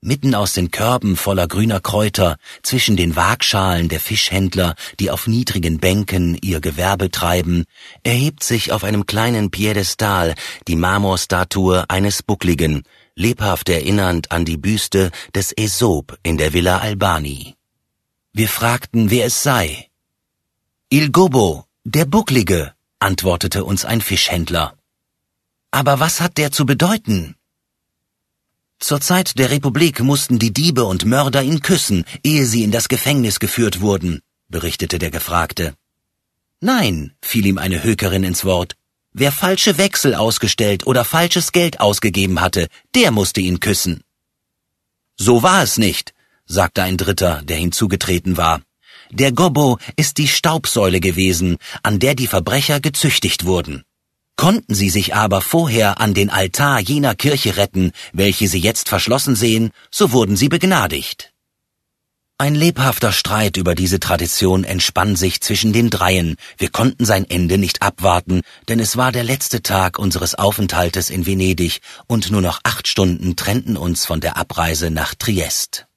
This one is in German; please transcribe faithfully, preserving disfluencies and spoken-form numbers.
Mitten aus den Körben voller grüner Kräuter, zwischen den Waagschalen der Fischhändler, die auf niedrigen Bänken ihr Gewerbe treiben, erhebt sich auf einem kleinen Piedestal die Marmorstatue eines Buckligen, lebhaft erinnernd an die Büste des Aesop in der Villa Albani. Wir fragten, wer es sei. Il Gobbo, der Bucklige, antwortete uns ein Fischhändler. Aber was hat der zu bedeuten? Zur Zeit der Republik mussten die Diebe und Mörder ihn küssen, ehe sie in das Gefängnis geführt wurden, berichtete der Gefragte. Nein, fiel ihm eine Hökerin ins Wort. Wer falsche Wechsel ausgestellt oder falsches Geld ausgegeben hatte, der musste ihn küssen. So war es nicht, sagte ein Dritter, der hinzugetreten war. Der Gobbo ist die Staubsäule gewesen, an der die Verbrecher gezüchtigt wurden. Konnten sie sich aber vorher an den Altar jener Kirche retten, welche sie jetzt verschlossen sehen, so wurden sie begnadigt. Ein lebhafter Streit über diese Tradition entspann sich zwischen den Dreien. Wir konnten sein Ende nicht abwarten, denn es war der letzte Tag unseres Aufenthaltes in Venedig und nur noch acht Stunden trennten uns von der Abreise nach Triest.